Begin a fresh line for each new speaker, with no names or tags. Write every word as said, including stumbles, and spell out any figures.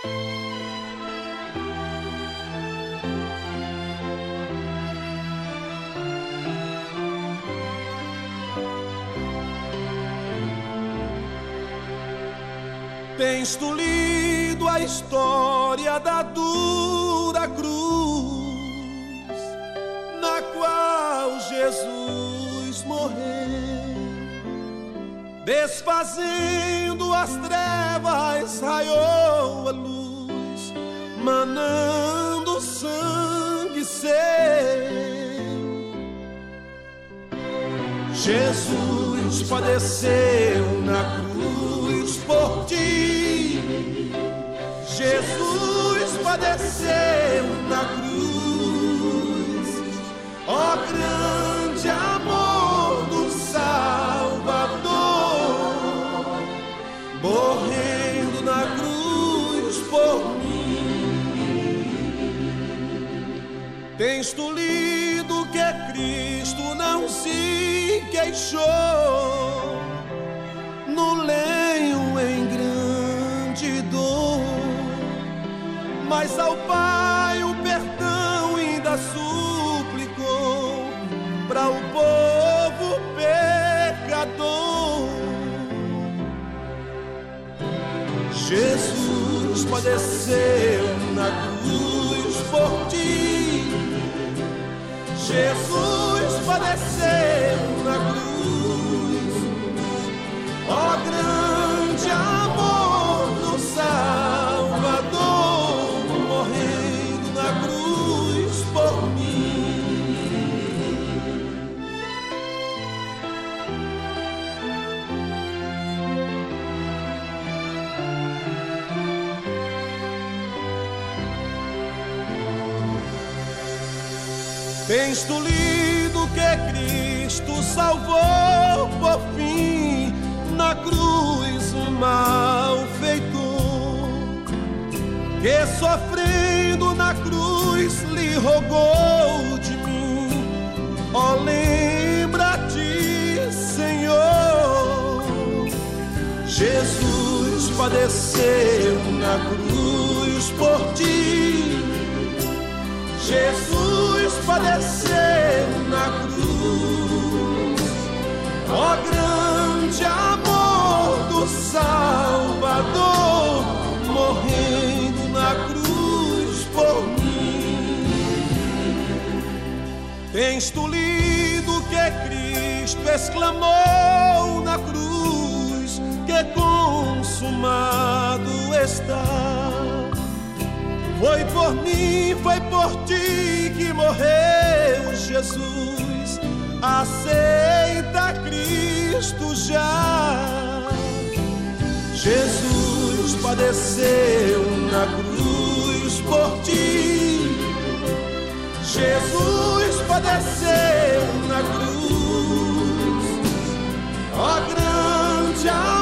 Tens tu lido a história da dura cruz, na qual Jesus morreu, desfazendo as trevas, raiou a luz, manando sangue seu. Jesus padeceu na cruz por ti, Jesus padeceu na cruz, ó grande amor do Salvador, morrendo na cruz por mim. Tens tu lido que Cristo não se queixou no lenho em grande dor, mas ao Pai o perdão ainda suplicou para o povo pecador. Jesus padeceu na cruz por ti, Jesus padeceu na cruz, ó grande amor do Salvador, morrendo na cruz por mim. Tens tu lido que Cristo salvou por fim na cruz o malfeitor, que sofrendo na cruz lhe rogou de mim, ó lembra-te, Senhor. Jesus padeceu na cruz por ti, Jesus padeceu na cruz, ó grande amor do Salvador, morrendo na cruz por mim. Tens tu lido que Cristo exclamou na cruz, que consumado está. Foi por mim, foi por ti que morreu Jesus, aceita Cristo já. Jesus padeceu na cruz por ti, Jesus padeceu na cruz, ó grande amor